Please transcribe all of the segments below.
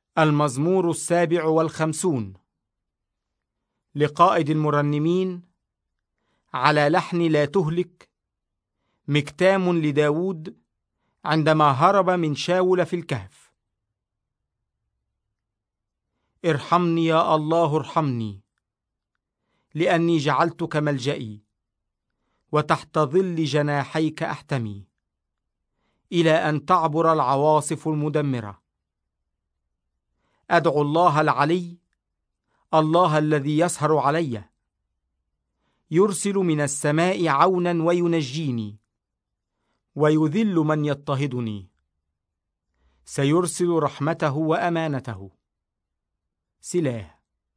المزمور 57 لقائد المرنمين على لحن لا تهلك، مكتام لداود عندما هرب من شاول في الكهف. ارحمني يا الله ارحمني، لأني جعلتك ملجئي، وتحت ظل جناحيك أحتمي إلى أن تعبر العواصف المدمرة. أدعو الله العلي، الله الذي يسهر علي، يرسل من السماء عونا وينجيني، ويذل من يضطهدني. سيرسل رحمته وأمانته. سلاه.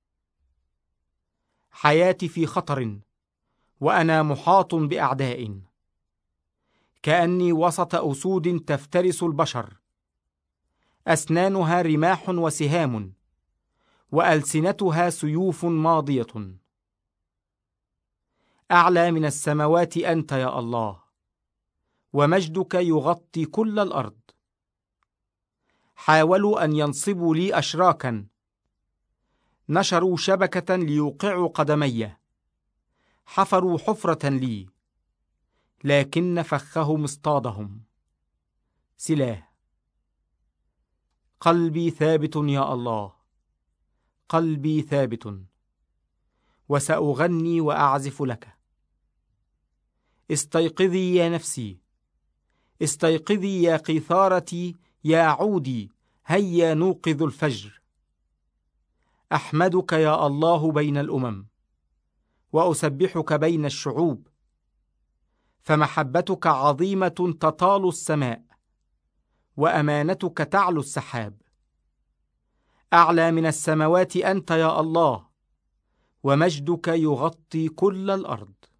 حياتي في خطر، وأنا محاط بأعداء، كأني وسط أسود تفترس البشر، أسنانها رماح وسهام، وألسنتها سيوف ماضية. أعلى من السماوات أنت يا الله، ومجدك يغطي كل الأرض. حاولوا أن ينصبوا لي أشراكا، نشروا شبكة ليوقعوا قدمي، حفروا حفرة لي، لكن فخهم اصطادهم. سلاه. قلبي ثابت يا الله، قلبي ثابت، وسأغني وأعزف لك. استيقظي يا نفسي، استيقظي يا قيثارتي، يا عودي، هيا نوقظ الفجر. أحمدك يا الله بين الأمم، وأسبحك بين الشعوب، فمحبتك عظيمة تطال السماء، وأمانتك تعلو السحاب. أعلى من السماوات أنت يا الله، ومجدك يغطي كل الأرض.